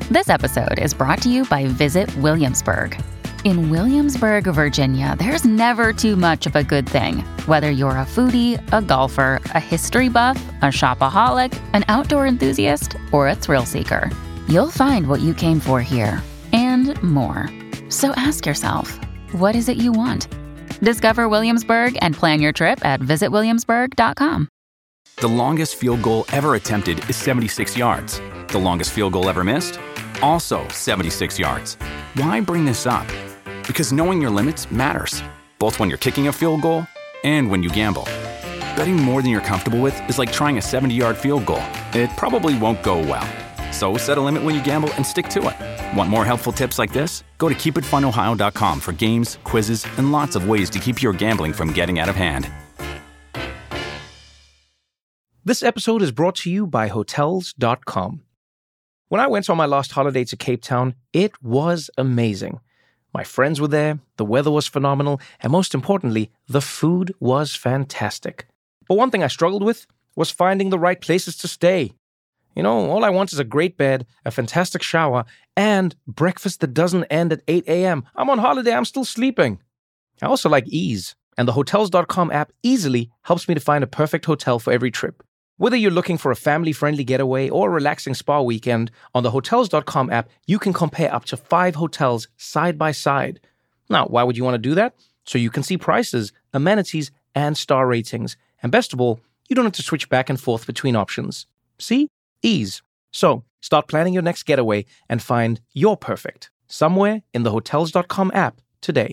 This episode is brought to you by Visit Williamsburg. In Williamsburg, Virginia, there's never too much of a good thing. Whether you're a foodie, a golfer, a history buff, a shopaholic, an outdoor enthusiast, or a thrill seeker, you'll find what you came for here and more. So ask yourself, what is it you want? Discover Williamsburg and plan your trip at visitwilliamsburg.com. The longest field goal ever attempted is 76 yards. The longest field goal ever missed? Also 76 yards. Why bring this up? Because knowing your limits matters, both when you're kicking a field goal and when you gamble. Betting more than you're comfortable with is like trying a 70-yard field goal. It probably won't go well. So set a limit when you gamble and stick to it. Want more helpful tips like this? Go to keepitfunohio.com for games, quizzes, and lots of ways to keep your gambling from getting out of hand. This episode is brought to you by Hotels.com. When I went on my last holiday to Cape Town, it was amazing. My friends were there, the weather was phenomenal, and most importantly, the food was fantastic. But one thing I struggled with was finding the right places to stay. You know, all I want is a great bed, a fantastic shower, and breakfast that doesn't end at 8 a.m. I'm on holiday, I'm still sleeping. I also like ease, and the Hotels.com app easily helps me to find a perfect hotel for every trip. Whether you're looking for a family-friendly getaway or a relaxing spa weekend, on the Hotels.com app, you can compare up to 5 hotels side by side. Now, why would you want to do that? So you can see prices, amenities, and star ratings. And best of all, you don't have to switch back and forth between options. See? Ease. So, start planning your next getaway and find your perfect somewhere in the Hotels.com app today.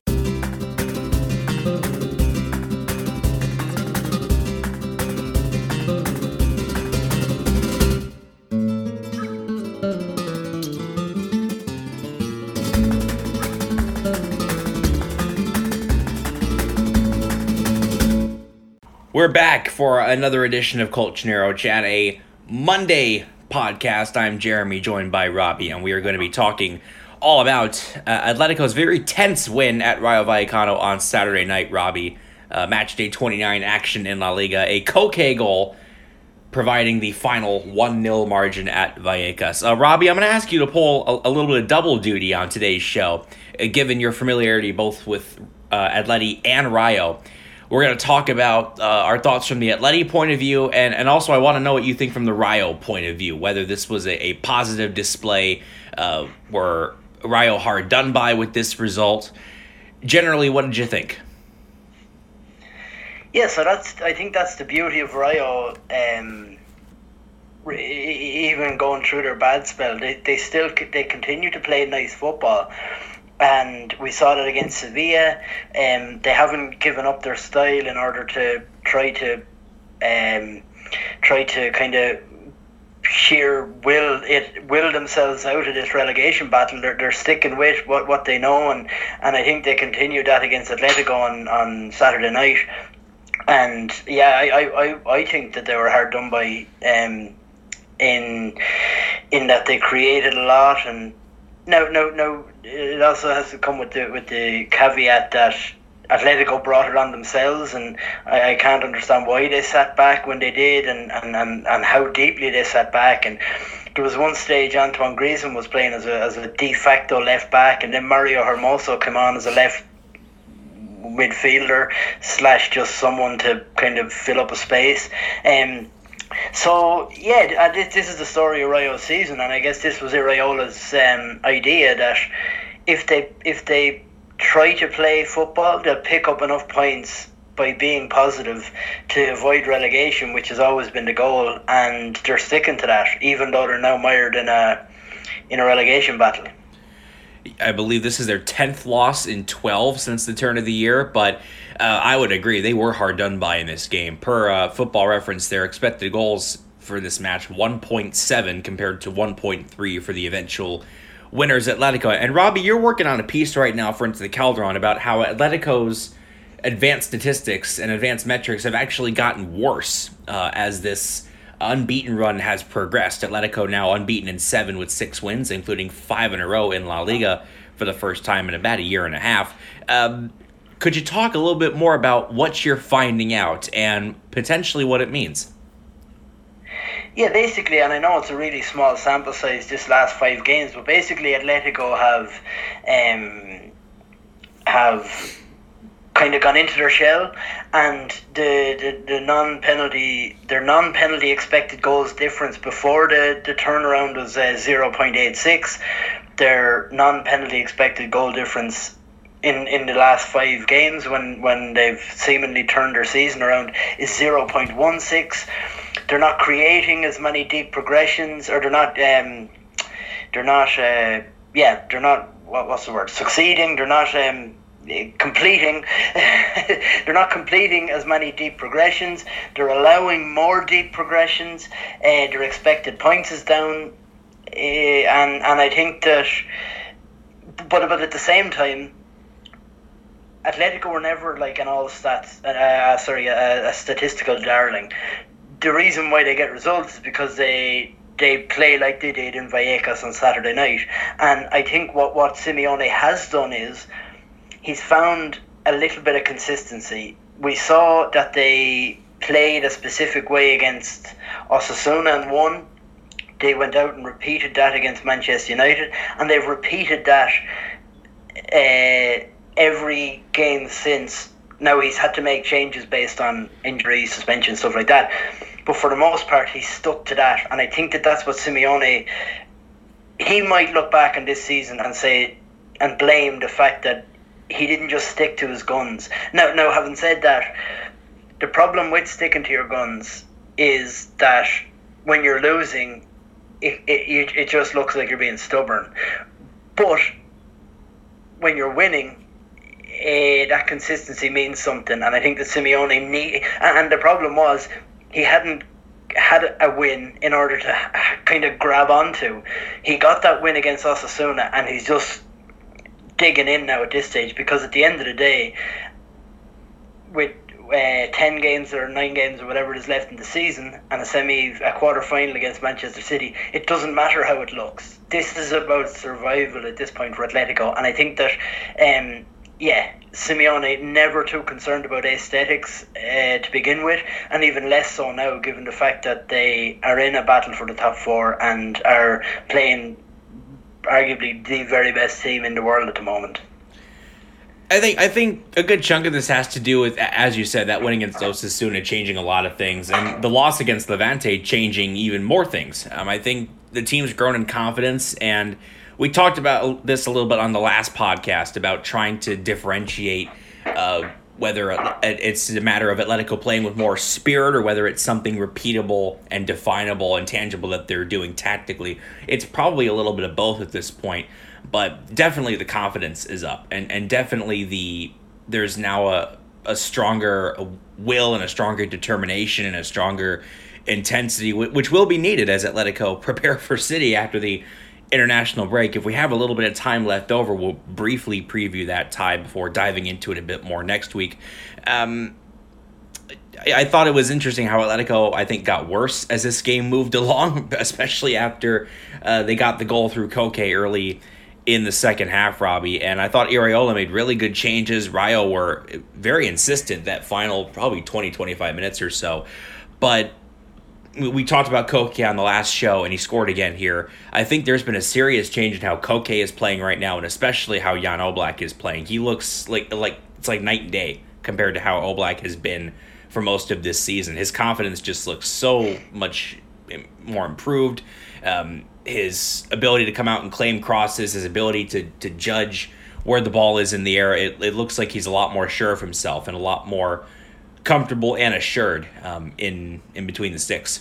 We're back for another edition of Colchonero Chat, a Monday podcast. I'm Jeremy, joined by Robbie, and we are going to be talking all about Atletico's very tense win at Rayo Vallecano on Saturday night, Robbie. Match day 29 action in La Liga. A Koke goal providing the final 1-0 margin at Vallecas. Robbie, I'm going to ask you to pull a little bit of double duty on today's show, given your familiarity both with Atleti and Rayo. We're going to talk about our thoughts from the Atleti point of view, and also I want to know what you think from the Rayo point of view, whether this was a positive display, were Rayo hard done by with this result. Generally, what did you think? Yeah, so I think that's the beauty of Rayo. Even going through their bad spell, they continue to play nice football. And we saw that against Sevilla. They haven't given up their style in order to try to kind of will themselves out of this relegation battle. They're sticking with what they know, and I think they continued that against Atletico on Saturday night. And yeah, I think that they were hard done by in that they created a lot, and no. It also has to come with the caveat that Atletico brought it on themselves, and I can't understand why they sat back when they did, and how deeply they sat back. And there was one stage Antoine Griezmann was playing as a de facto left back, and then Mario Hermoso came on as a left midfielder / just someone to kind of fill up a space. So yeah, this is the story of Rayo's season, and I guess this was Iraiola's idea that if they try to play football, they'll pick up enough points by being positive to avoid relegation, which has always been the goal, and they're sticking to that, even though they're now mired in a relegation battle. I believe this is their 10th loss in 12 since the turn of the year, but I would agree they were hard done by in this game. Per Football Reference, their expected goals for this match 1.7 compared to 1.3 for the eventual winners Atletico. And Robbie, you're working on a piece right now for Into the Calderon about how Atletico's advanced statistics and advanced metrics have actually gotten worse as this unbeaten run has progressed. Atletico now unbeaten in 7 with 6 wins, including 5 in a row in La Liga for the first time in about a year and a half. Could you talk a little bit more about what you're finding out and potentially what it means? Yeah, basically, and I know it's a really small sample size, this last 5 games, but basically Atletico have kind of gone into their shell, and their non-penalty expected goals difference before the turnaround was 0.86. Their non-penalty expected goal difference in the last 5 games when they've seemingly turned their season around is 0.16. They're not creating as many deep progressions, or they're not what's the word, succeeding. They're not completing they're not completing as many deep progressions. They're allowing more deep progressions. Their expected points is down, and I think that, but at the same time, Atletico were never like an all stats a statistical darling. The reason why they get results is because they play like they did in Vallecas on Saturday night. And I think what Simeone has done is he's found a little bit of consistency. We saw that they played a specific way against Osasuna and won. They went out and repeated that against Manchester United, and they've repeated that every game since. Now, he's had to make changes based on injury, suspension, stuff like that. But for the most part, he's stuck to that. And I think that that's what Simeone, he might look back on this season and say, and blame the fact that he didn't just stick to his guns. Now, having said that, the problem with sticking to your guns is that when you're losing, it just looks like you're being stubborn. But when you're winning, that consistency means something, and I think that Simeone and the problem was he hadn't had a win in order to kind of grab onto. He got that win against Osasuna, and he's just digging in now at this stage, because at the end of the day, with 10 games or 9 games or whatever it is left in the season, and a quarter final against Manchester City, it doesn't matter how it looks. This is about survival at this point for Atletico, and I think that Simeone never too concerned about aesthetics to begin with, and even less so now, given the fact that they are in a battle for the top 4 and are playing arguably the very best team in the world at the moment. I think a good chunk of this has to do with, as you said, that win against Osasuna changing a lot of things, and the loss against Levante changing even more things. I think the team's grown in confidence, and we talked about this a little bit on the last podcast about trying to differentiate whether it's a matter of Atletico playing with more spirit or whether it's something repeatable and definable and tangible that they're doing tactically. It's probably a little bit of both at this point, but definitely the confidence is up, and definitely there's now a stronger will and a stronger determination and a stronger intensity, which will be needed as Atletico prepare for City after the international break. If we have a little bit of time left over, we'll briefly preview that tie before diving into it a bit more next week. I thought it was interesting how Atletico, I think, got worse as this game moved along, especially after they got the goal through Koke early in the second half, Robbie. And I thought Iraola made really good changes. Rayo were very insistent that final probably 20-25 minutes or so. But we talked about Koke on the last show, and he scored again here. I think there's been a serious change in how Koke is playing right now, and especially how Jan Oblak is playing. He looks like it's like night and day compared to how Oblak has been for most of this season. His confidence just looks so much more improved. His ability to come out and claim crosses, his ability to judge where the ball is in the air, it looks like he's a lot more sure of himself and a lot more comfortable and assured in between the sticks.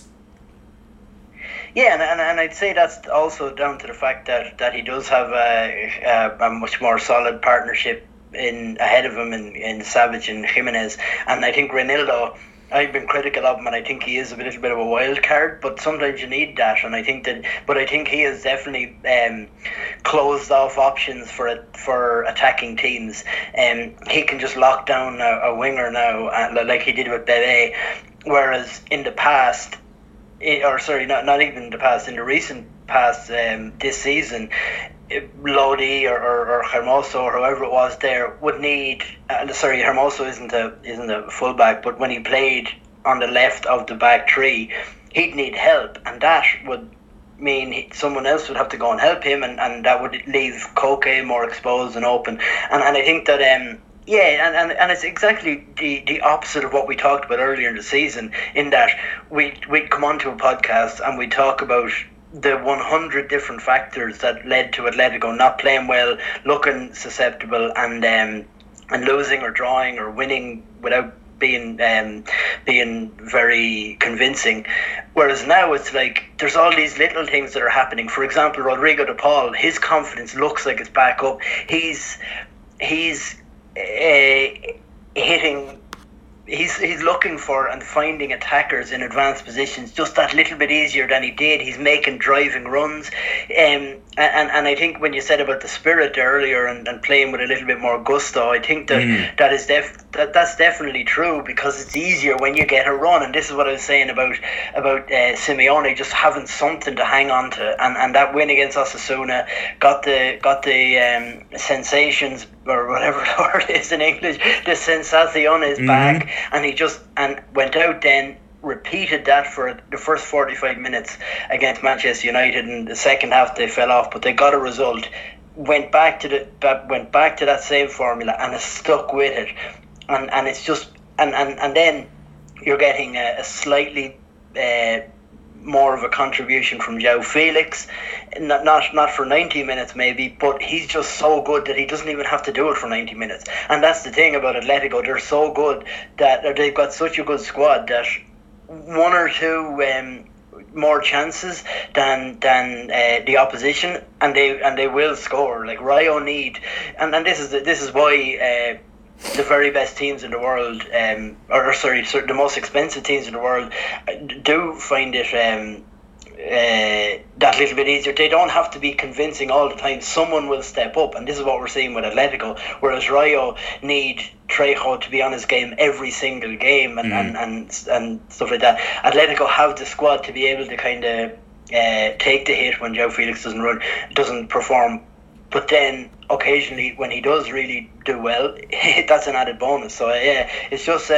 Yeah, and I'd say that's also down to the fact that he does have a much more solid partnership ahead of him in Savage and Jimenez. And I think Reinildo, I've been critical of him, and I think he is a little bit of a wild card, but sometimes you need that, and I think he has definitely closed off options for attacking teams. He can just lock down a winger now, like he did with Bebe, whereas in the past, not even in the past, in the recent past, this season, Lodi or Hermoso or whoever it was there would need. Hermoso isn't a fullback, but when he played on the left of the back three, he'd need help, and that would mean someone else would have to go and help him, and that would leave Koke more exposed and open. And I think that and it's exactly the opposite of what we talked about earlier in the season, in that we'd come onto a podcast and we'd talk about the 100 different factors that led to Atletico not playing well, looking susceptible, and losing or drawing or winning without being very convincing. Whereas now it's like there's all these little things that are happening. For example, Rodrigo de Paul, his confidence looks like it's back up. He's hitting. He's looking for and finding attackers in advanced positions just that little bit easier than he did. He's making driving runs, and I think when you said about the spirit there earlier and playing with a little bit more gusto, I think that that's definitely true, because it's easier when you get a run. And this is what I was saying about Simeone just having something to hang on to, and that win against Osasuna got the sensations, or whatever the word is in English, the sensaciones back, and he just went out then, repeated that for the first 45 minutes against Manchester United. In the second half they fell off, but they got a result, went back to that same formula, and has stuck with it, and it's just and then you're getting a slightly more of a contribution from João Felix, not for 90 minutes maybe, but he's just so good that he doesn't even have to do it for 90 minutes. And that's the thing about Atletico, they're so good that they've got such a good squad that one or two more chances than the opposition, and they will score. Like Rayo need, and this is why the very best teams in the world, the most expensive teams in the world, do find it that little bit easier. They don't have to be convincing all the time. Someone will step up, and this is what we're seeing with Atletico. Whereas Rayo need Trejo to be on his game every single game, and stuff like that. Atletico have the squad to be able to kind of take the hit when João Felix doesn't perform. But then occasionally when he does really do well, that's an added bonus. So it's just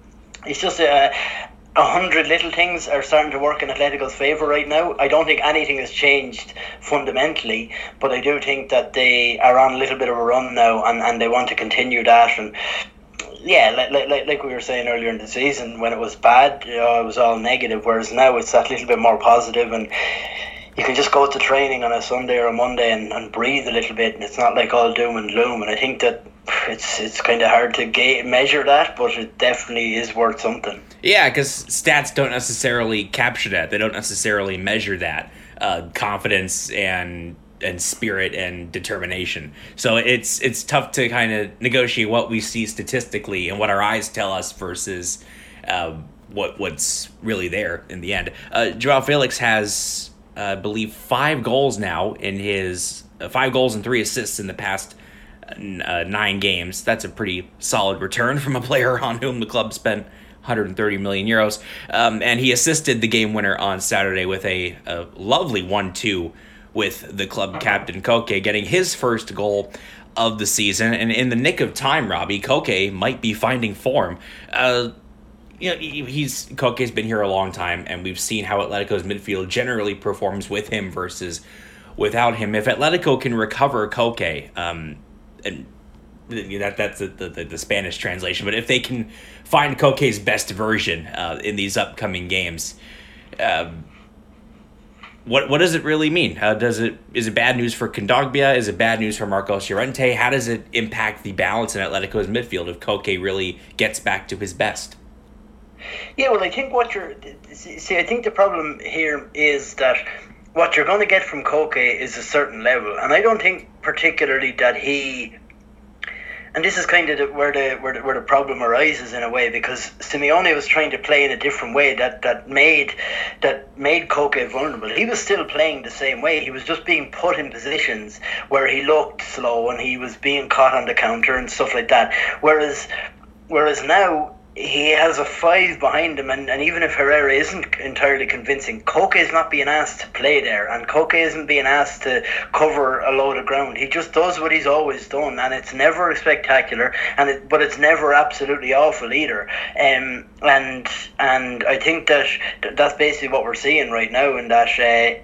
100 little things are starting to work in Atletico's favour right now. I don't think anything has changed fundamentally, but I do think that they are on a little bit of a run now, and they want to continue that. And like we were saying earlier in the season, when it was bad, it was all negative, whereas now it's that little bit more positive, and you can just go to training on a Sunday or a Monday and breathe a little bit, and it's not like all doom and gloom. And I think that it's kind of hard to measure that, but it definitely is worth something. Yeah, because stats don't necessarily capture that. They don't necessarily measure that confidence and spirit and determination. So it's tough to kind of negotiate what we see statistically and what our eyes tell us versus what's really there in the end. João Felix has, I believe, 5 goals now in his 5 goals and 3 assists in the past 9 games. That's a pretty solid return from a player on whom the club spent 130 million euros. And he assisted the game winner on Saturday with a lovely 1-2 with the club captain Koke, getting his first goal of the season. And in the nick of time, Robbie, Koke might be finding form. Koke's been here a long time, and we've seen how Atletico's midfield generally performs with him versus without him. If Atletico can recover Koke, and that's the Spanish translation, but if they can find Koke's best version in these upcoming games, what does it really mean? Is it bad news for Kondogbia? Is it bad news for Marcos Llorente? How does it impact the balance in Atletico's midfield if Koke really gets back to his best? Yeah, well, I think I think the problem here is that what you're going to get from Koke is a certain level, and I don't think particularly that he. And this is kind of where the problem arises in a way, because Simeone was trying to play in a different way that made Koke vulnerable. He was still playing the same way. He was just being put in positions where he looked slow and he was being caught on the counter and stuff like that. Whereas now he has a 5 behind him, and even if Herrera isn't entirely convincing, Koke is not being asked to play there, and Koke isn't being asked to cover a load of ground. He just does what he's always done, and it's never spectacular, but it's never absolutely awful either. And I think that's basically what we're seeing right now, and that.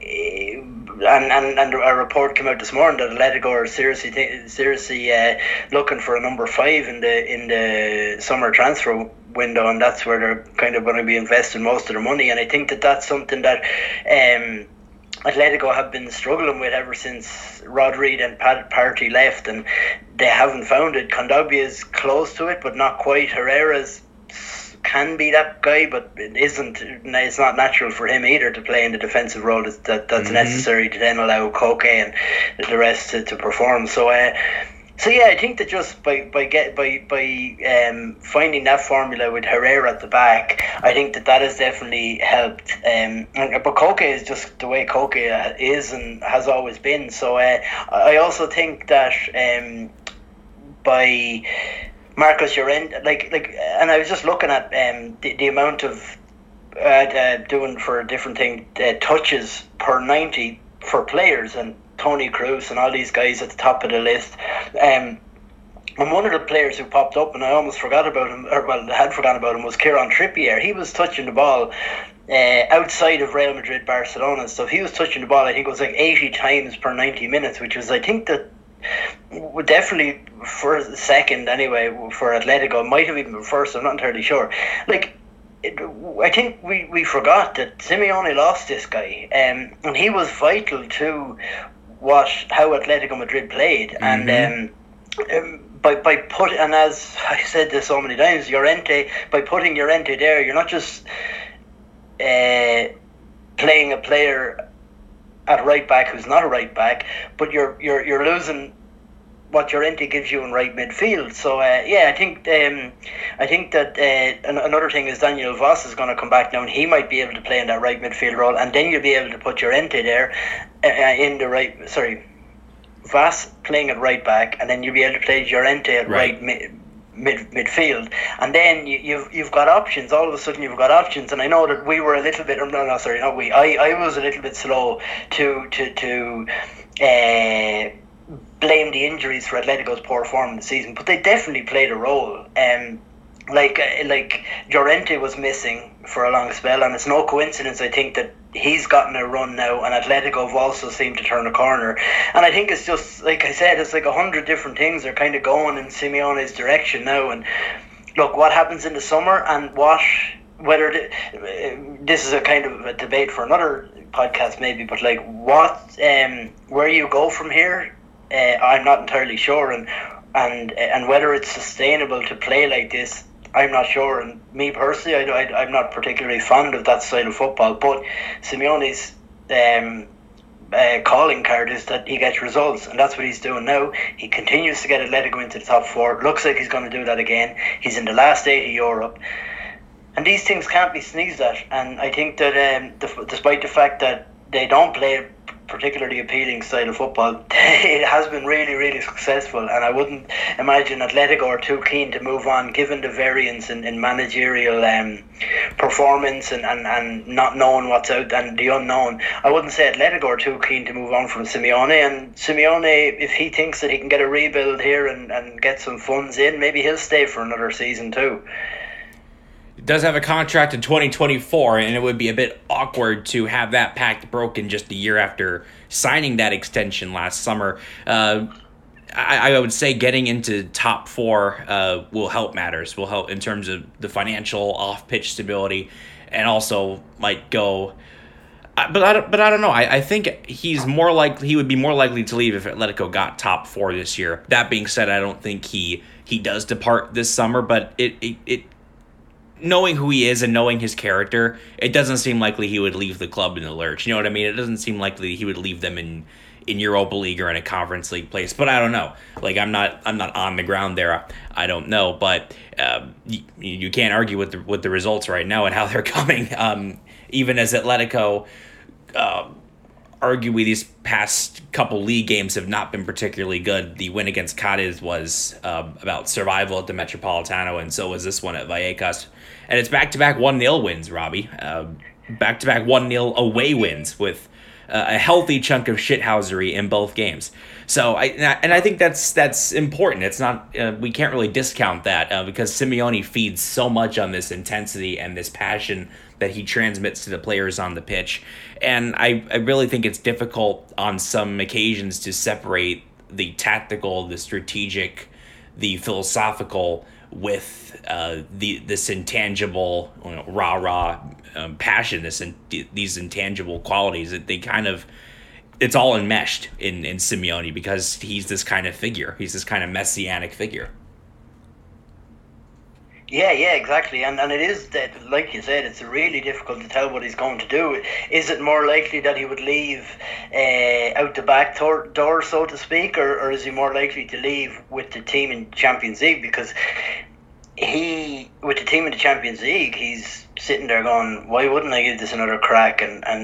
And a report came out this morning that Atletico are seriously looking for a number 5 in the summer transfer window, and that's where they're kind of going to be investing most of their money. And I think that's something that Atletico have been struggling with ever since Rodri and Partey left, and they haven't found it. Kondogbia is close to it, but not quite. Herrera's can be that guy, but it isn't. It's not natural for him either to play in the defensive role that's necessary to then allow Koke and the rest to perform. So yeah, I think that just by finding that formula with Herrera at the back, I think that has definitely helped. But Koke is just the way Koke is and has always been. So I also think that by Marcos Llorente, and I was just looking at the amount of doing for a different thing touches per 90 for players, and Toni Kroos and all these guys at the top of the list. And one of the players who popped up, and I almost forgot about him, I had forgotten about him, was Kieran Trippier. He was touching the ball outside of Real Madrid, Barcelona and stuff. He was touching the ball, I think it was 80 times per 90 minutes, which was, I think, that definitely for second anyway for Atletico. Might have even been first, I'm not entirely sure. I think we forgot that Simeone lost this guy, and he was vital to how Atletico Madrid played. And by putting, and as I said this so many times, by putting Llorente there, you're not just playing a player at right back who's not a right back, but you're losing what Llorente gives you in right midfield. So I think that another thing is Daniel Vaz is going to come back now, and he might be able to play in that right midfield role, and then you'll be able to put Llorente there Vaz playing at right back, and then you'll be able to play Llorente at right midfield, and then you've got options. All of a sudden you've got options, and I know that we were a little bit I was a little bit slow to blame the injuries for Atletico's poor form in the season, but they definitely played a role. Like Llorente was missing for a long spell, and it's no coincidence, I think, that he's gotten a run now, and Atletico have also seemed to turn a corner. And I think it's just, like I said, it's 100 different things are kind of going in Simeone's direction now. And look, what happens in the summer, and whether this is a kind of a debate for another podcast maybe, but where you go from here, I'm not entirely sure, and whether it's sustainable to play like this, I'm not sure. And me personally, I'm not particularly fond of that style of football, but Simeone's calling card is that he gets results, and that's what he's doing now. He continues to get Atletico into the top 4. Looks like he's going to do that again. He's in the last 8 of Europe, and these things can't be sneezed at. And I think that despite the fact that they don't play a particularly appealing style of football, it has been really, really successful, and I wouldn't imagine Atletico are too keen to move on, given the variance in managerial performance and not knowing what's out and the unknown. I wouldn't say Atletico are too keen to move on from Simeone, and Simeone, if he thinks that he can get a rebuild here and get some funds in, maybe he'll stay for another season too. Does have a contract in 2024, and it would be a bit awkward to have that pact broken just a year after signing that extension last summer. I would say getting into top 4 will help matters, will help in terms of the financial off-pitch stability, and also might go. But I don't know. I think he would be more likely to leave if Atletico got top 4 this year. That being said, I don't think he does depart this summer, but it knowing who he is and knowing his character, it doesn't seem likely he would leave the club in the lurch. You know what I mean? It doesn't seem likely he would leave them in Europa League or in a Conference League place. But I don't know. I'm not on the ground there. I don't know. But you can't argue with the results right now and how they're coming. Even as Atletico arguably these past couple league games have not been particularly good. The win against Cadiz was about survival at the Metropolitano, and so was this one at Vallecas. And it's back-to-back 1-0 wins, Robbie. Back-to-back 1-0 away wins with a healthy chunk of shithousery in both games. So I think that's important. It's not we can't really discount that because Simeone feeds so much on this intensity and this passion that he transmits to the players on the pitch. And I really think it's difficult on some occasions to separate the tactical, the strategic, the philosophical with this intangible, rah-rah passion, these intangible qualities. That they kind of, it's all enmeshed in Simeone because he's this kind of figure. He's this kind of messianic figure. Yeah, exactly. And it is that, like you said, it's really difficult to tell what he's going to do. Is it more likely that he would leave out the back door, so to speak, or is he more likely to leave with the team in Champions League? Because with the team in the Champions League, he's sitting there going, why wouldn't I give this another crack?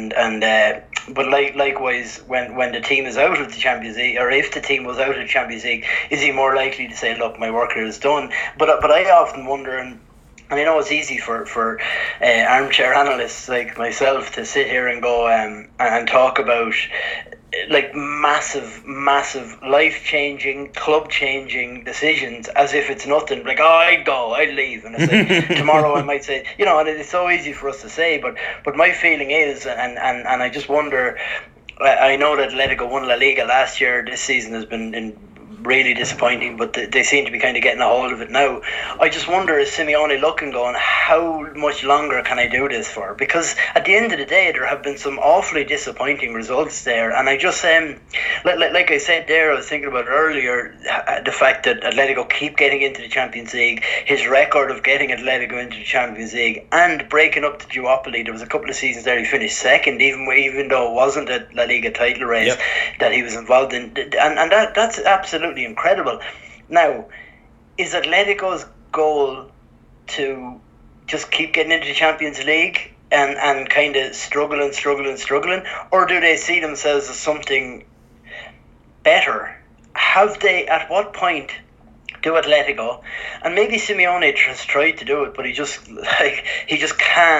But likewise, when the team is out of the Champions League, or if the team was out of the Champions League, is he more likely to say, look, my work here is done? But I often wonder, and I know it's easy for armchair analysts like myself to sit here and go and talk about like massive life-changing, club-changing decisions as if it's nothing. Like, I'd leave, and I say tomorrow I might say, and it's so easy for us to say, but my feeling is, and I just wonder, I know that Atletico won La Liga last year. This season has been really disappointing, but they seem to be kind of getting a hold of it now. I just wonder, is Simeone looking, going, how much longer can I do this for? Because at the end of the day, there have been some awfully disappointing results there, and I just like I said there, I was thinking about earlier, the fact that Atletico keep getting into the Champions League, his record of getting Atletico into the Champions League and breaking up the duopoly. There was a couple of seasons there he finished second, even though it wasn't a La Liga title race that he was involved in, and that's absolutely incredible. Now, is Atletico's goal to just keep getting into the Champions League and kind of struggling, or do they see themselves as something better? At what point do Atletico, and maybe Simeone has tried to do it, but he just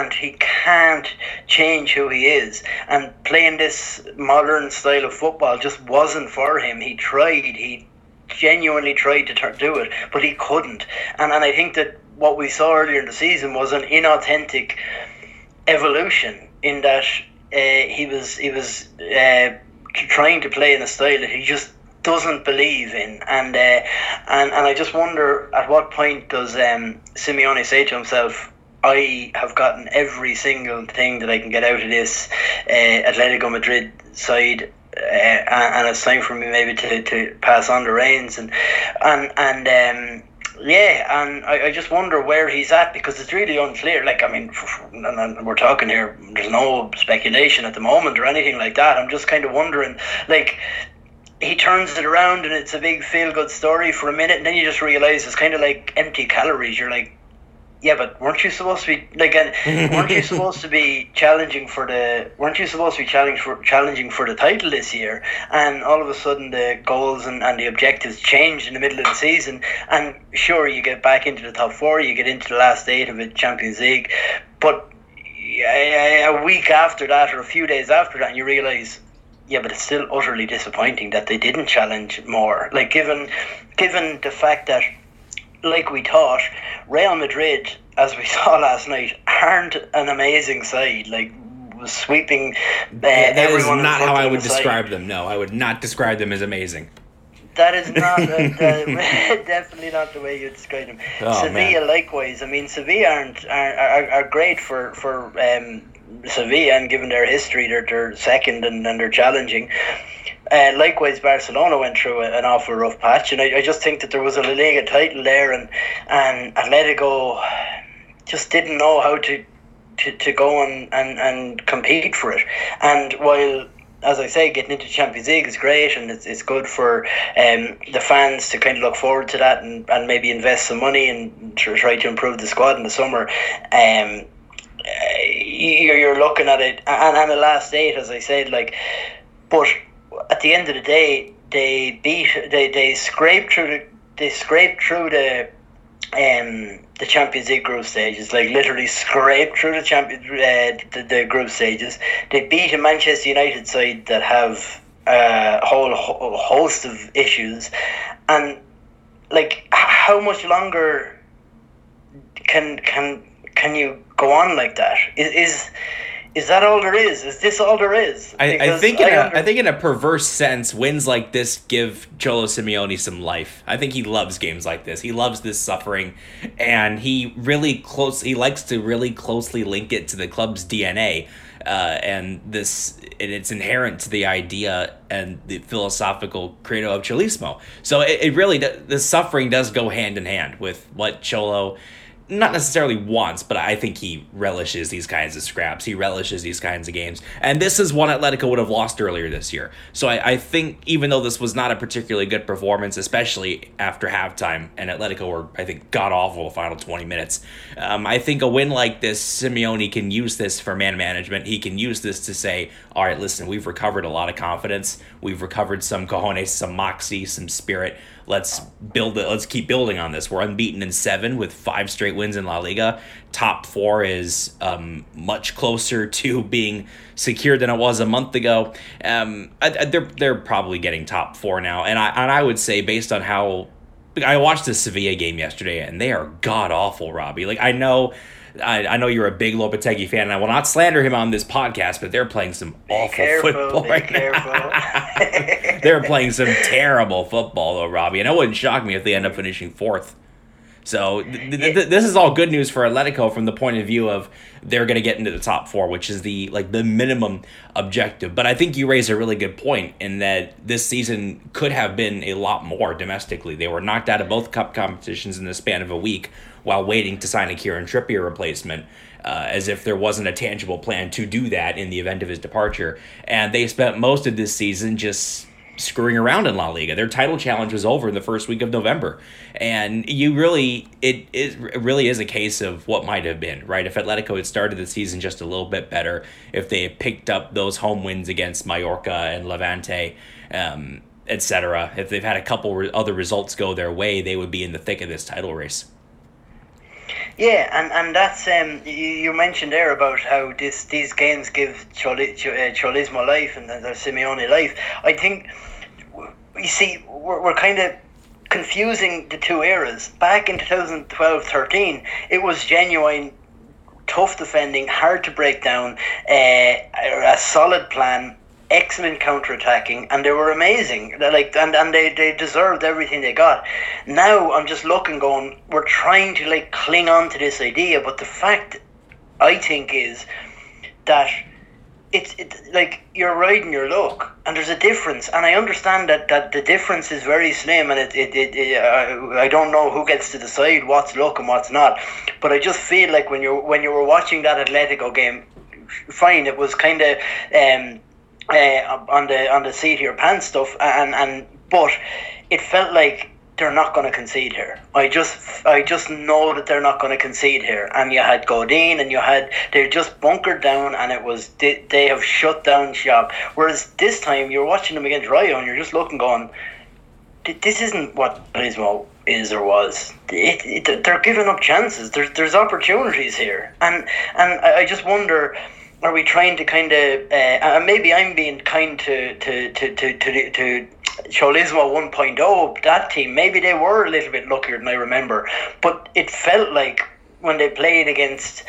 can't change who he is, and playing this modern style of football just wasn't for him. He genuinely tried to do it, but he couldn't, and I think that what we saw earlier in the season was an inauthentic evolution in that he was trying to play in a style that he just doesn't believe in, and I just wonder, at what point does Simeone say to himself, I have gotten every single thing that I can get out of this Atletico Madrid side, and it's time for me maybe to pass on the reins, and I just wonder where he's at, because it's really unclear. Like, I mean, and we're talking here, there's no speculation at the moment or anything like that. I'm just kind of wondering, like, he turns it around and it's a big feel-good story for a minute, and then you just realise it's kind of like empty calories. You're like, yeah, but weren't you supposed to be challenging for the title this year? And all of a sudden the goals and the objectives changed in the middle of the season, and sure, you get back into the top four, you get into the last 8 of the Champions League, but a week after that or a few days after that, you realise, yeah, but it's still utterly disappointing that they didn't challenge more. Like, given the fact that, like we thought, Real Madrid, as we saw last night, aren't an amazing side. Like, sweeping everyone. That is not how I would describe them. No, I would not describe them as amazing. That is not definitely not the way you describe them. Sevilla, likewise. I mean, Sevilla are great for Sevilla, and given their history, they're second and they're challenging. Likewise, Barcelona went through an awful rough patch, and I just think that there was a La Liga title there, and Atletico just didn't know how to go and compete for it. And while, as I say, getting into the Champions League is great, and it's good for the fans to kind of look forward to that and maybe invest some money and try to improve the squad in the summer. You're looking at it, and the last 8, as I said, like, but at the end of the day, they scraped through the Champions League group stages, like literally scraped through the group stages. They beat a Manchester United side that have a whole host of issues, and like, how much longer can you go on like that? Is that all there is? Is this all there is? I think in a perverse sense, wins like this give Cholo Simeone some life. I think he loves games like this. He loves this suffering, and he likes to really closely link it to the club's DNA, and it's inherent to the idea and the philosophical credo of Cholismo. So it really, the suffering does go hand in hand with what Cholo not necessarily wants, but I think he relishes these kinds of scraps. He relishes these kinds of games. And this is one Atletico would have lost earlier this year. So I think even though this was not a particularly good performance, especially after halftime, and Atletico were, I think, god-awful the final 20 minutes, I think a win like this, Simeone can use this for man management. He can use this to say, all right, listen, we've recovered a lot of confidence. We've recovered some cojones, some moxie, some spirit. Let's build it. Let's keep building on this. We're unbeaten in 7 with 5 straight wins in La Liga. Top 4 is much closer to being secure than it was a month ago. They're probably getting top 4 now, and I would say, based on how I watched the Sevilla game yesterday, and they are god awful, Robbie. Like, I know you're a big Lopetegui fan, and I will not slander him on this podcast, but they're playing some awful football right now. They're playing some terrible football, though, Robbie, and it wouldn't shock me if they end up finishing 4th. So this is all good news for Atletico from the point of view of they're going to get into the top 4, which is the minimum objective. But I think you raise a really good point in that this season could have been a lot more domestically. They were knocked out of both cup competitions in the span of a week while waiting to sign a Kieran Trippier replacement, as if there wasn't a tangible plan to do that in the event of his departure. And they spent most of this season just screwing around in La Liga. Their title challenge was over in the first week of November. And it really is a case of what might have been, right? If Atletico had started the season just a little bit better, if they had picked up those home wins against Mallorca and Levante, etc., if they've had a couple other results go their way, they would be in the thick of this title race. Yeah, and that's you mentioned there about how these games give Cholismo life and their Simeone life. I think, you see, we're kind of confusing the two eras. Back in 2012-13, it was genuine, tough defending, hard to break down, a solid plan, excellent counter-attacking, and they were amazing. And they deserved everything they got. Now I'm just looking, going, we're trying to cling on to this idea, but the fact, I think, is that it's you're riding your luck, and there's a difference. And I understand that the difference is very slim, and I don't know who gets to decide what's luck and what's not. But I just feel like when you were watching that Atletico game, fine, it was kind of on the seat of your pants stuff, but it felt like they're not going to concede here. I just know that they're not going to concede here. And you had Godin, and they just bunkered down, and it was they have shut down shop. Whereas this time you're watching them against Rayo, and you're just looking, going, this isn't what Cholismo is or was. They're giving up chances. There's opportunities here, and I just wonder, are we trying to kind of maybe I'm being kind to Cholismo 1.0, that team, maybe they were a little bit luckier than I remember, but it felt like when they played against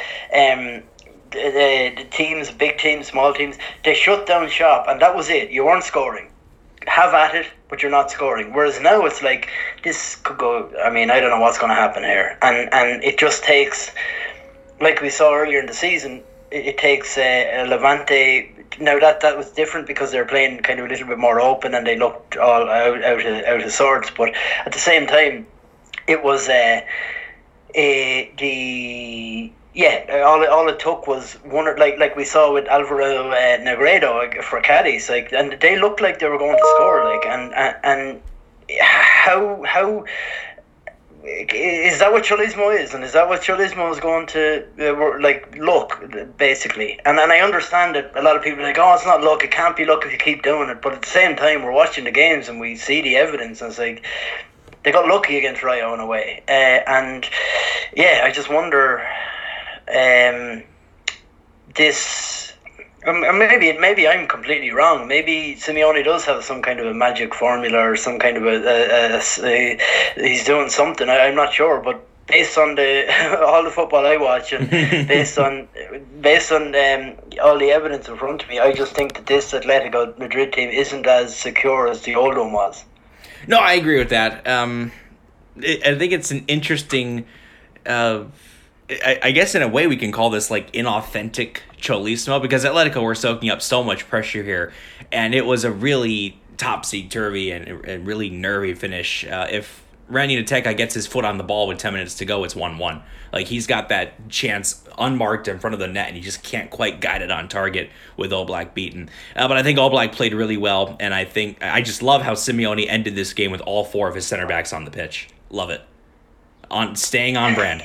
the teams, big teams, small teams, they shut down shop, and that was it. You weren't scoring. Have at it, but you're not scoring. Whereas now it's like, this could go, I don't know what's going to happen here, and it just takes, like we saw earlier in the season, it takes Levante. Now that was different because they were playing kind of a little bit more open and they looked all out of sorts. But at the same time, it was all it took was one, like we saw with Alvaro Negredo for Cadiz, and they looked like they were going to score, and how is that what Cholismo is? And is that what Cholismo is going to look, basically? And I understand that a lot of people are like, oh, it's not luck, it can't be luck if you keep doing it. But at the same time, we're watching the games and we see the evidence, and it's like, they got lucky against Rayo in a way. And yeah, I just wonder, maybe I'm completely wrong. Maybe Simeone does have some kind of a magic formula or some kind of he's doing something. I'm not sure, but based on all the football I watch and based on all the evidence in front of me, I just think that this Atletico Madrid team isn't as secure as the old one was. No, I agree with that. I think it's an interesting. I guess in a way we can call this like inauthentic Cholismo, because Atletico were soaking up so much pressure here, and it was a really topsy-turvy and really nervy finish. If Randy Nteka gets his foot on the ball with 10 minutes to go, it's 1-1. Like, he's got that chance unmarked in front of the net, and he just can't quite guide it on target with Oblak beaten. But I think Oblak played really well, and I just love how Simeone ended this game with all 4 of his center backs on the pitch. Love it. Staying on brand.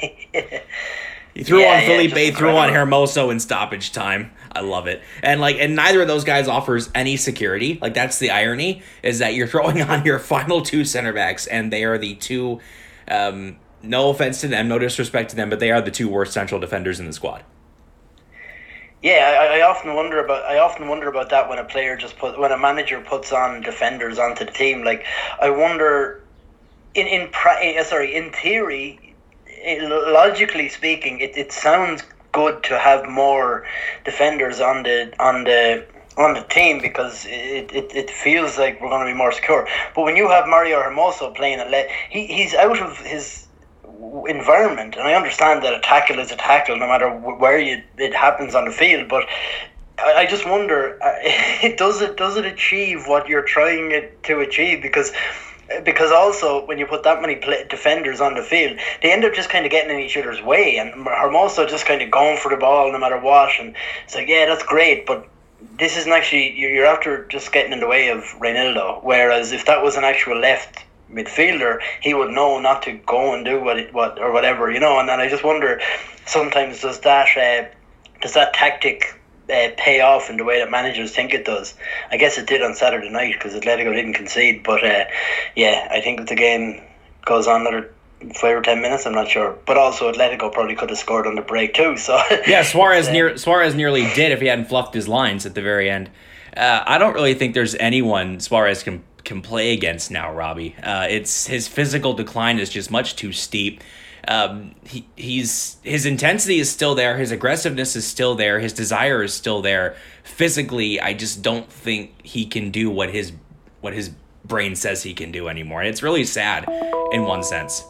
He threw on Felipe, threw on Hermoso in stoppage time. I love it. And neither of those guys offers any security. Like, that's the irony, is that you're throwing on your final 2 center backs, and they are the 2, no offense to them, no disrespect to them, but they are the 2 worst central defenders in the squad. Yeah, I often wonder about that when a manager puts on defenders onto the team. Like, I wonder, in theory, logically speaking, it sounds good to have more defenders on the team, because it feels like we're going to be more secure. But when you have Mario Hermoso playing he's out of his environment, and I understand that a tackle is a tackle no matter where it happens on the field, but I just wonder, does it achieve what you're trying to achieve? Because also, when you put that many defenders on the field, they end up just kind of getting in each other's way, and Hermoso just kind of going for the ball no matter what, and it's like, yeah, that's great, but this isn't actually, you're after just getting in the way of Reinildo, whereas if that was an actual left midfielder, he would know not to go and do what or whatever, and then I just wonder, sometimes does that tactic pay off in the way that managers think it does? I guess it did on Saturday night, because Atletico didn't concede, but I think if the game goes on another 5 or 10 minutes, I'm not sure, but also Atletico probably could have scored on the break too, so yeah, Suarez nearly did if he hadn't fluffed his lines at the very end. I don't really think there's anyone Suarez can play against now, Robbie. It's his physical decline is just much too steep. His intensity is still there, his aggressiveness is still there, his desire is still there. Physically, I just don't think he can do what his brain says he can do anymore. And it's really sad in one sense.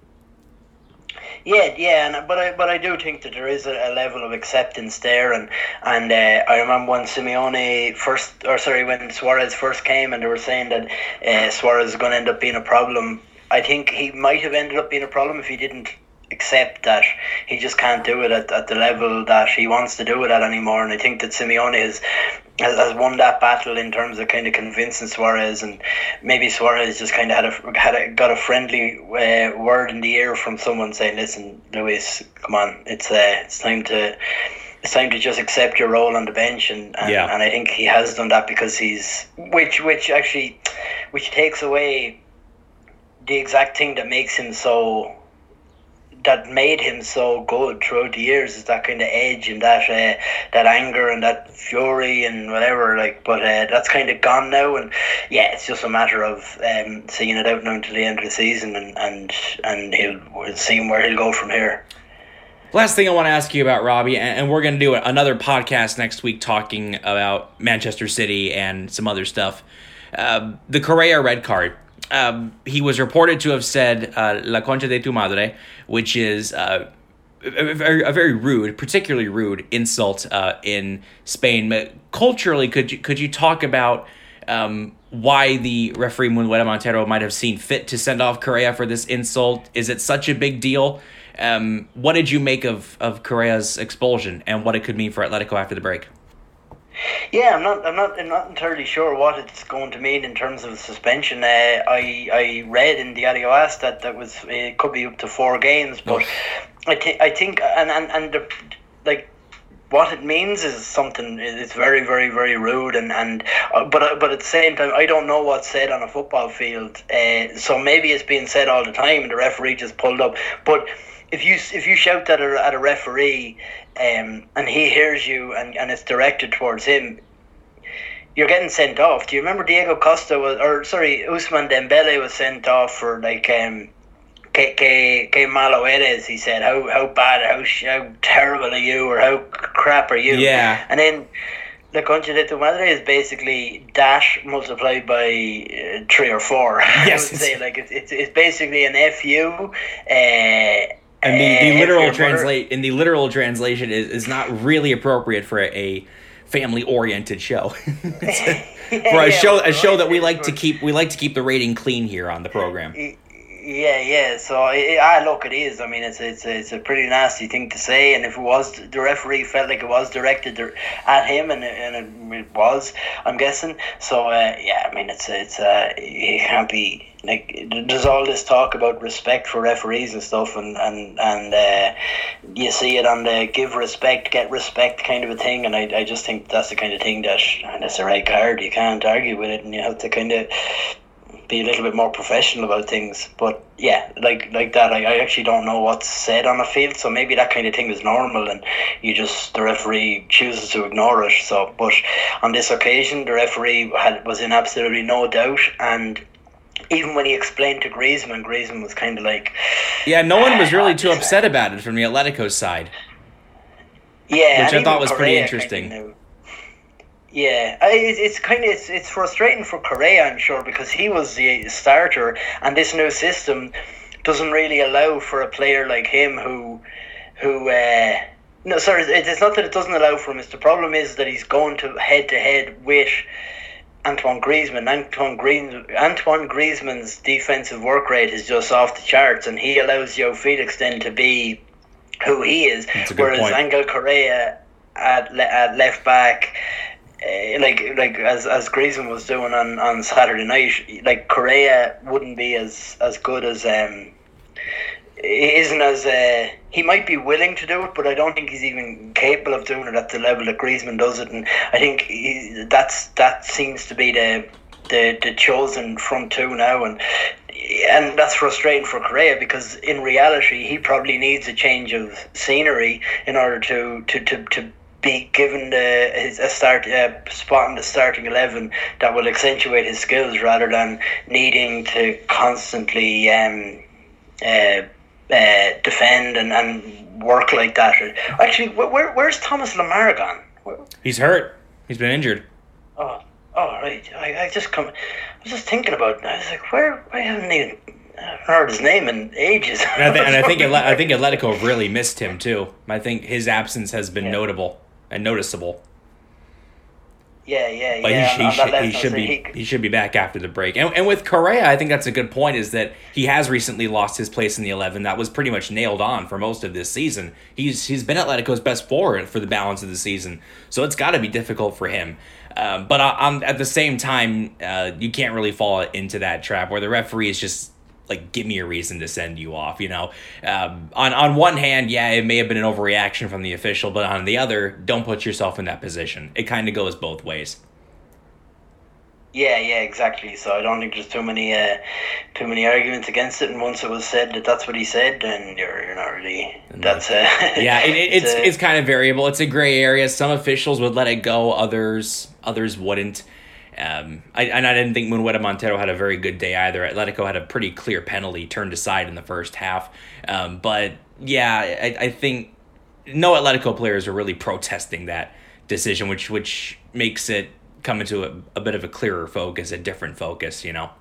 Yeah, but I do think that there is a level of acceptance there, and I remember when when Suarez first came, and they were saying that Suarez is going to end up being a problem. I think he might have ended up being a problem if he didn't accept that he just can't do it at the level that he wants to do it at anymore. And I think that Simeone has won that battle in terms of kind of convincing Suarez, and maybe Suarez just kind of got a friendly word in the ear from someone saying, "Listen, Luis, come on, it's time to just accept your role on the bench," and I think he has done that, because which takes away the exact thing that made him so good throughout the years, is that kind of edge and that anger and that fury and whatever. But that's kind of gone now, and yeah, it's just a matter of seeing it out now until the end of the season, and we'll see where he'll go from here. Last thing I want to ask you about, Robbie, and we're going to do another podcast next week talking about Manchester City and some other stuff. The Correa red card. He was reported to have said "La concha de tu madre," which is a very rude, particularly rude insult in Spain. But culturally, could you talk about why the referee Munuera Montero might have seen fit to send off Correa for this insult? Is it such a big deal? What did you make of Correa's expulsion and what it could mean for Atletico after the break? Yeah, I'm not entirely sure what it's going to mean in terms of suspension. I read in Diario AS that it could be up to 4 games, but I think like what it means is something. It's very, very, very rude, but at the same time, I don't know what's said on a football field. So maybe it's being said all the time, and the referee just pulled up. But if you shout at a referee, and he hears you, and it's directed towards him, you're getting sent off. Do you remember Diego Costa Ousmane Dembele was sent off for que malo eres, he said, how bad, how terrible are you, or how crap are you? Yeah. And then La Concha de Tu Madre is basically dash multiplied by 3 or 4. Yes. I would say, like, it's basically an FU. And the literal translation is not really appropriate for a family-oriented show. For a show that we like to keep the rating clean here on the program. Yeah. So look, it is. I mean, it's a pretty nasty thing to say. And if it was, the referee felt like it was directed at him, and it was, I'm guessing. So I mean, it's it can't be. Like, there's all this talk about respect for referees and stuff, and you see it on the give respect, get respect kind of a thing, and I just think that's the kind of thing that's a red card. You can't argue with it, and you have to kind of be a little bit more professional about things. But yeah, like that, I actually don't know what's said on a field, so maybe that kind of thing is normal, and the referee chooses to ignore it. So, but on this occasion, the referee was in absolutely no doubt, and even when he explained to Griezmann was kind of like... Yeah, no one was really too upset about it from the Atletico side. Yeah. Which I thought was pretty interesting. Kind of it's frustrating for Correa, I'm sure, because he was the starter, and this new system doesn't really allow for a player like him no, sorry, it's not that it doesn't allow for him. The problem is that he's going to head with Antoine Griezmann. Antoine Griezmann's defensive work rate is just off the charts, and he allows João Felix then to be who he is. Whereas point. Angel Correa at left back, like as Griezmann was doing on Saturday night, like Correa wouldn't be as good as he might be willing to do it, but I don't think he's even capable of doing it at the level that Griezmann does it. And I think that seems to be the chosen front two now, and that's frustrating for Correa, because in reality he probably needs a change of scenery in order to be given a spot in the starting 11 that will accentuate his skills, rather than needing to constantly defend and work like that. Actually, where's Thomas Lemar gone? He's hurt. He's been injured. Oh, right. I was just thinking about it. I was like, I haven't even heard his name in ages. And I think Atletico really missed him too. I think his absence has been notable and noticeable. Yeah. But he should be back after the break. And with Correa, I think that's a good point, is that he has recently lost his place in the 11. That was pretty much nailed on for most of this season. He's been Atletico's best forward for the balance of the season, so it's got to be difficult for him. But at the same time, you can't really fall into that trap where the referee is just like, give me a reason to send you off, you know. On one hand, yeah, it may have been an overreaction from the official, but on the other, don't put yourself in that position. It kind of goes both ways. Yeah, exactly. So I don't think there's too many arguments against it. And once it was said that that's what he said, then you're not really. That's yeah. It's kind of variable. It's a gray area. Some officials would let it go. Others wouldn't. I didn't think Munuera Montero had a very good day either. Atletico had a pretty clear penalty turned aside in the first half. But yeah, I think no Atletico players are really protesting that decision, which makes it come into a bit of a clearer focus, a different focus, you know.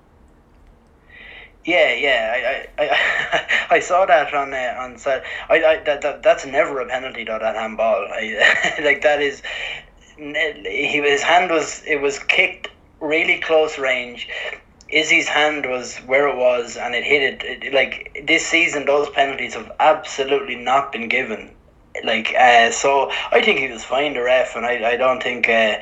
Yeah. I saw that on Saturday. That's never a penalty though. That handball, like that is. His hand was kicked really close range. Izzy's hand was where it was, and it hit it. Like this season, those penalties have absolutely not been given. So I think he was fine, the ref, and I don't think it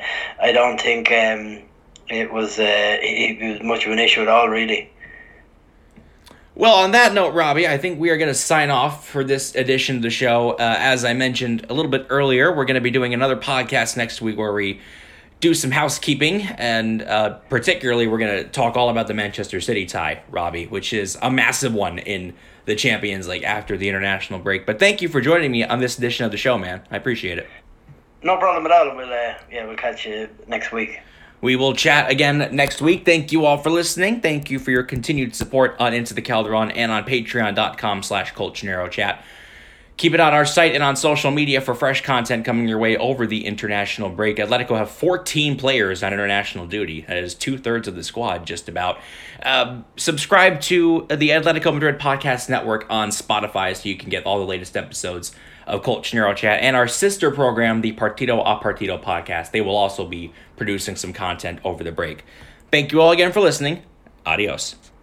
was much of an issue at all, really. Well, on that note, Robbie, I think we are going to sign off for this edition of the show. As I mentioned a little bit earlier, we're going to be doing another podcast next week where we do some housekeeping, and particularly we're going to talk all about the Manchester City tie, Robbie, which is a massive one in the Champions League after the international break. But thank you for joining me on this edition of the show, man. I appreciate it. No problem at all. We'll catch you next week. We will chat again next week. Thank you all for listening. Thank you for your continued support on Into the Calderon and on patreon.com/ColtGennaroChat. Keep it on our site and on social media for fresh content coming your way over the international break. Atletico have 14 players on international duty. That is 2/3 of the squad, just about. Subscribe to the Atletico Madrid Podcast Network on Spotify so you can get all the latest episodes of Colt Gennaro Chat, and our sister program, the Partido a Partido podcast. They will also be producing some content over the break. Thank you all again for listening. Adios.